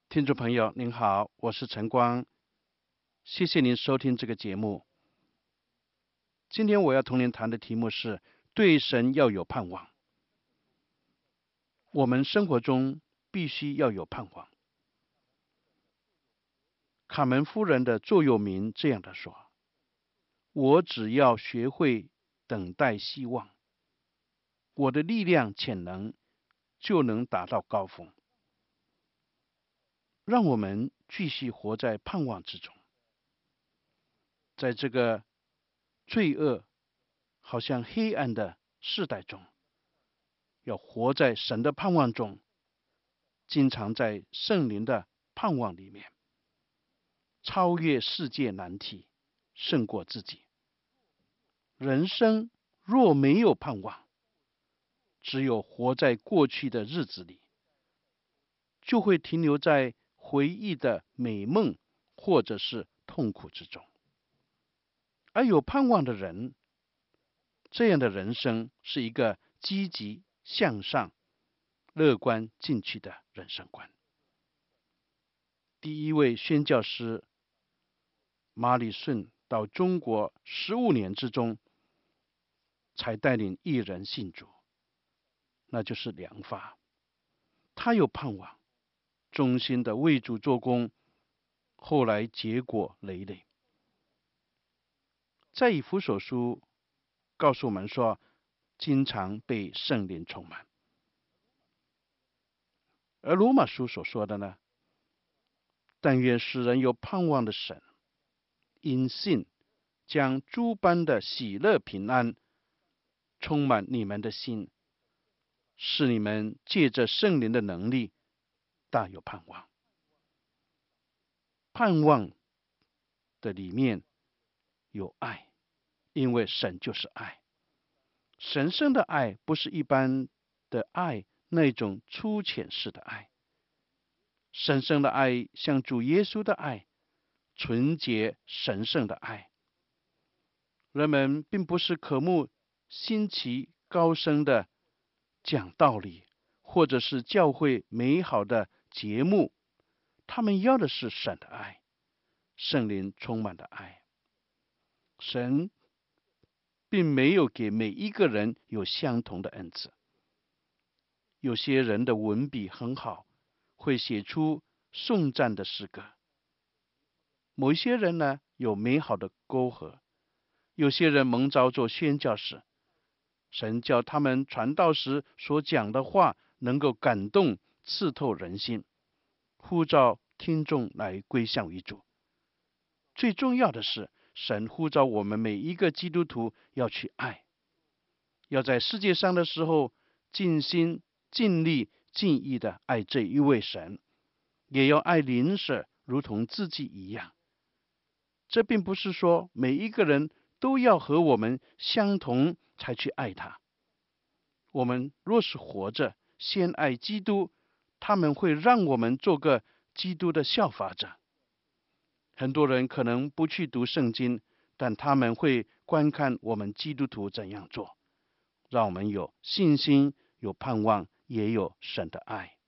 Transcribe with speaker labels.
Speaker 1: 听众朋友您好，我是陈光，谢谢您收听这个节目。今天我要同您谈的题目是对神要有盼望。我们生活中必须要有盼望。卡门夫人的座右铭这样的说：我只要学会等待希望，我的力量潜能就能达到高峰。让我们继续活在盼望之中。在这个罪恶好像黑暗的世代中，要活在神的盼望中，经常在圣灵的盼望里面，超越世界难题，胜过自己。人生若没有盼望，只有活在过去的日子里，就会停留在回忆的美梦或者是痛苦之中。而有盼望的人，这样的人生是一个积极向上、乐观进取的人生观。第一位宣教师马礼顺到中国15年之中，才带领一人信主，那就是梁发。他有盼望，忠心的为主做工，后来结果累累。在以弗所书告诉我们说，经常被圣灵充满。而罗马书所说的呢，但愿使人有盼望的神，因信将诸般的喜乐平安充满你们的心，使你们借着圣灵的能力大有盼望。盼望的里面有爱，因为神就是爱。神圣的爱不是一般的爱，那种粗浅式的爱。神圣的爱像主耶稣的爱，纯洁神圣的爱。人们并不是渴慕新奇高深的讲道理，或者是教会美好的节目，他们要的是神的爱，圣灵充满的爱。神并没有给每一个人有相同的恩赐。有些人的文笔很好，会写出颂赞的诗歌。某一些人呢，有美好的沟壑。有些人蒙召做宣教士，神叫他们传道时所讲的话能够感动刺透人心，呼召听众来归向于主。最重要的是，神呼召我们每一个基督徒要去爱，要在世界上的时候尽心尽力尽意的爱这一位神，也要爱邻舍如同自己一样。这并不是说每一个人都要和我们相同才去爱他。我们若是活着先爱基督，他们会让我们做个基督的效法者。很多人可能不去读圣经，但他们会观看我们基督徒怎样做，让我们有信心、有盼望，也有神的爱。